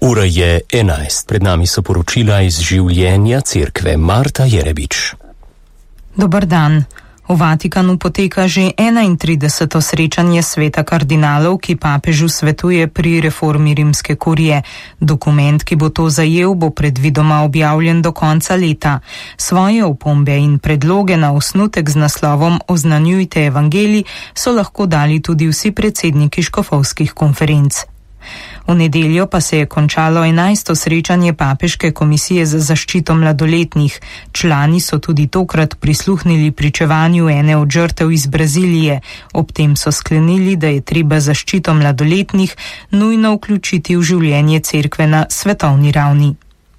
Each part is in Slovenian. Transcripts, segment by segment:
Ura je 11. Pred nami so poročila iz življenja cerkve. Marta Jerebič. Dober dan. V Vatikanu poteka že 31. srečanje sveta kardinalov, ki papežu svetuje pri reformi rimske kurije. Dokument, ki bo to zajel, bo predvidoma objavljen do konca leta. Svoje opombe in predloge na osnutek z naslovom Oznanjujte evangelij so lahko dali tudi vsi predsedniki škofovskih konferenc. V nedeljo pa se je končalo 11. srečanje Papeške komisije za zaščito mladoletnih. Člani so tudi tokrat prisluhnili pričevanju ene od žrtev iz Brazilije. Ob tem so sklenili, da je treba zaščito mladoletnih nujno vključiti v življenje cerkve na svetovni ravni.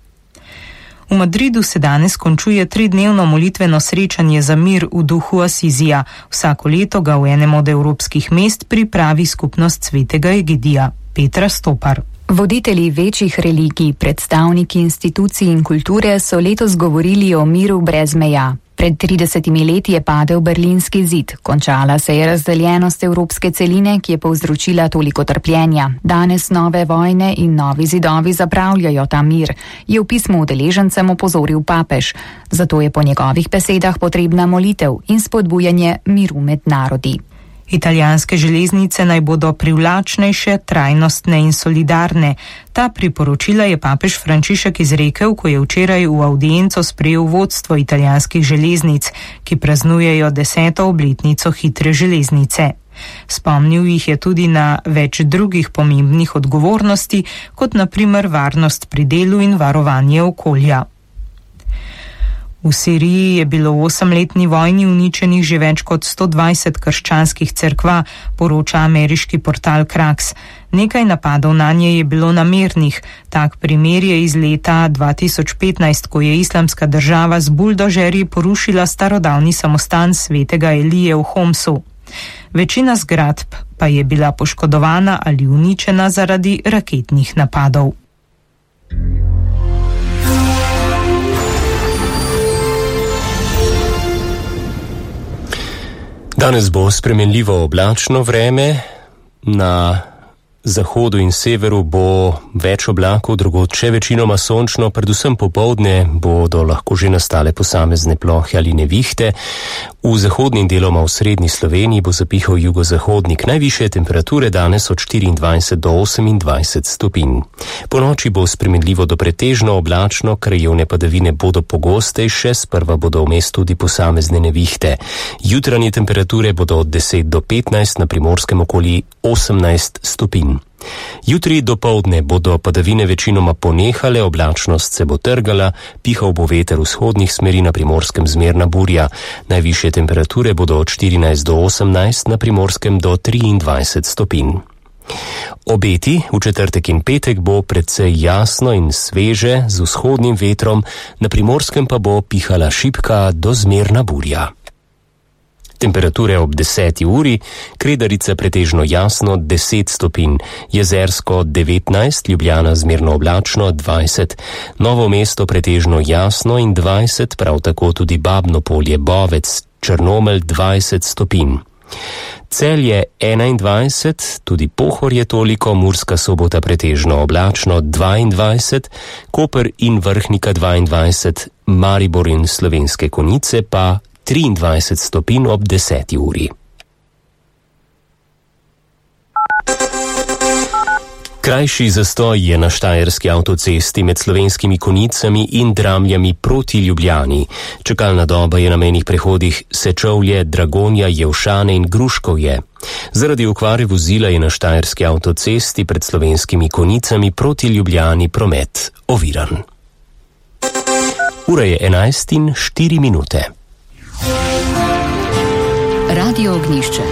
V Madridu se danes končuje 3-dnevno molitveno srečanje za mir v duhu Asizija. Vsako leto ga v enem od evropskih mest pripravi skupnost svetega Egidija. Petra Stopar. Voditelji večjih religij, predstavniki institucij in kulture so letos govorili o miru brez meja. Pred 30 leti je padel berlinski zid, končala se je razdeljenost evropske celine, ki je povzročila toliko trpljenja. Danes nove vojne in novi zidovi zapravljajo ta mir, je v pismu udeležencem opozoril papež. Zato je po njegovih besedah potrebna molitev in spodbujanje miru med narodi. Italijanske železnice naj bodo privlačnejše, trajnostne in solidarne. Ta priporočila je papež Frančišek izrekel, ko je včeraj v audienco sprejel vodstvo italijanskih železnic, ki praznujejo 10. obletnico hitre železnice. Spomnil jih je tudi na več drugih pomembnih odgovornosti, kot na primer varnost pri delu in varovanje okolja. V Siriji je bilo v 8-letni vojni uničenih že več kot 120 krščanskih cerkva, poroča ameriški portal Kraks. Nekaj napadov nanje je bilo namernih. Tak primer je iz leta 2015, ko je Islamska država z buldožerji porušila starodavni samostan svetega Elije v Homsu. Večina zgradb pa je bila poškodovana ali uničena zaradi raketnih napadov. Danes bo spremenljivo oblačno vreme, na zahodu in severu bo več oblakov, drugod še večinoma sončno, predvsem popoldne bodo lahko že nastale posamezne plohe ali nevihte. V zahodni in deloma v srednji Sloveniji bo zapihal jugozahodnik. Najvišje temperature danes od 24 do 28 stopinj. Po noči bo spremenljivo do pretežno oblačno, krajevne padavine bodo pogostejše, sprva bodo vmes tudi posamezne nevihte. Jutranje temperature bodo od 10 do 15, na Primorskem okoli 18 stopinj. Jutri dopoldne bodo padavine večinoma ponehale, oblačnost se bo trgala, pihal bo veter vzhodnih smeri, na Primorskem zmerna burja. Najvišje temperature bodo od 14 do 18, na Primorskem do 23 stopinj. Obeti v četrtek in petek bo precej jasno in sveže z vzhodnim vetrom, na Primorskem pa bo pihala šibka do zmerna burja. Temperature ob 10. uri, Kredarica pretežno jasno 10 stopinj, Jezersko 19, Ljubljana zmerno oblačno 20, Novo mesto pretežno jasno in 20, prav tako tudi Babno Polje, Bovec, Črnomelj 20 stopinj. Celje 21, tudi Pohorje toliko, Murska Sobota pretežno oblačno 22, Koper in Vrhnika 22, Maribor in Slovenske Konjice pa 23 stopinj ob 10. uri. Krajši zastoj je na štajerski avtocesti med Slovenskimi Konjicami in Dramljami proti Ljubljani. Čakalna doba je na mejnih prehodih Sečovlje, Dragonja, Jevšane in Gruškovje. Zaradi okvare vozila je na štajerski avtocesti pred Slovenskimi Konjicami proti Ljubljani promet oviran. Ura je 11:04. Radio Ognjišče.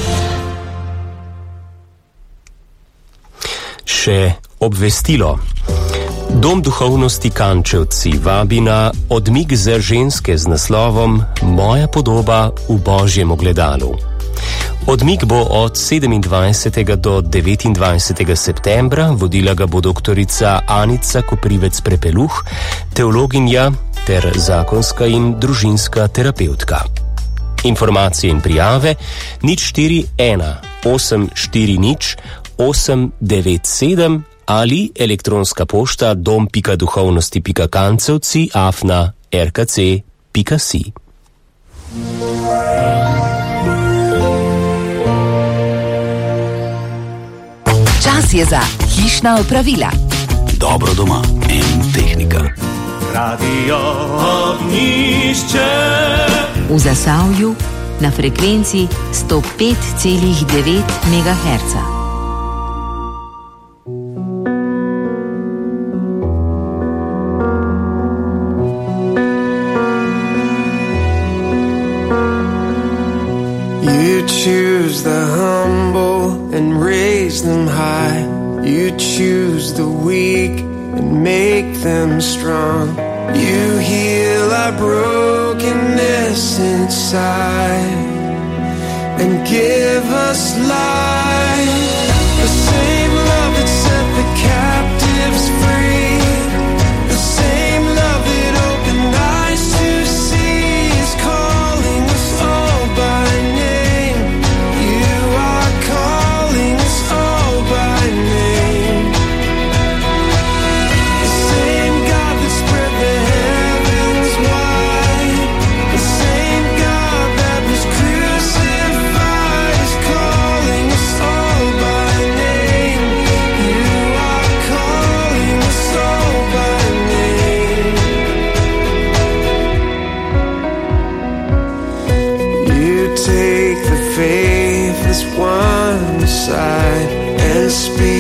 Še obvestilo. Dom duhovnosti Kančevci vabi na odmik za ženske z naslovom Moja podoba v Božjem ogledalu. Odmik bo od 27. do 29. septembra, vodila ga bo doktorica Anica Koprivec-Prepeluh, teologinja ter zakonska in družinska terapeutka. Informacije in prijave 041 840 897 ali elektronska pošta dom.duhovnosti.kancevci@rkc.si. Čas je za hišna opravila. Dobro doma in tehnika. Radio Ognjišče. V Zasavju na frekvenci 105,9 MHz. You choose the humble and raise them high. You choose the weak and make them strong. You heal our brokenness inside and give us life. The same love that set the captives free, the same love that opened eyes to see is calling us all by name. You are calling us all by name. The same God that spread the heavens wide, the same God that was crucified is calling us all by name. You are calling us all by name. You take the faithless one aside and speak